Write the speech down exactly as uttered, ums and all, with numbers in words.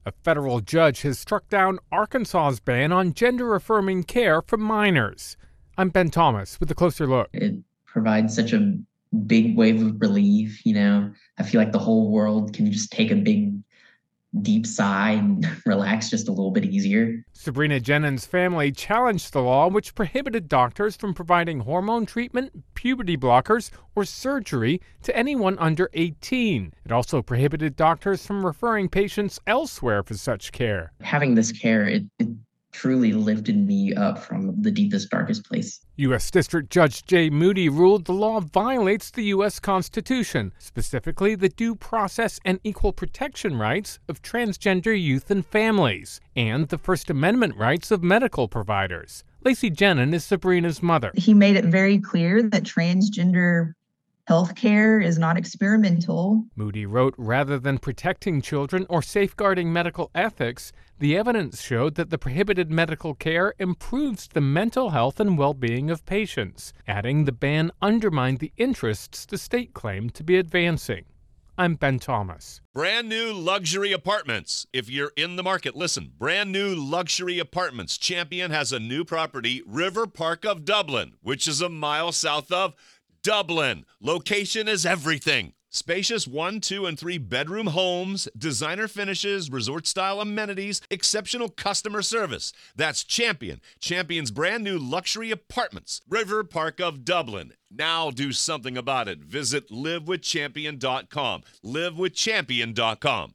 A federal judge has struck down Arkansas's ban on gender-affirming care for minors. I'm Ben Thomas with a closer look. It provides such a big wave of relief, you know. I feel like the whole world can just take a big, deep sigh and relax just a little bit easier. Sabrina Jennings' family challenged the law which prohibited doctors from providing hormone treatment, puberty blockers, or surgery to anyone under eighteen. It also prohibited doctors from referring patients elsewhere for such care. Having this care, it, it truly lifted me up from the deepest, darkest place. U S. District Judge Jay Moody ruled the law violates the U S. Constitution, specifically the due process and equal protection rights of transgender youth and families, and the First Amendment rights of medical providers. Lacey Jenin is Sabrina's mother. He made it very clear that transgender healthcare is not experimental. Moody wrote, rather than protecting children or safeguarding medical ethics, the evidence showed that the prohibited medical care improves the mental health and well-being of patients, adding the ban undermined the interests the state claimed to be advancing. I'm Ben Thomas. Brand new luxury apartments. If you're in the market, listen. Brand new luxury apartments. Champion has a new property, River Park of Dublin, which is a mile south of Dublin. Location is everything. Spacious one, two, and three bedroom homes, designer finishes, resort-style amenities, exceptional customer service. That's Champion. Champion's brand new luxury apartments. River Park of Dublin. Now do something about it. Visit live with champion dot com. live with champion dot com.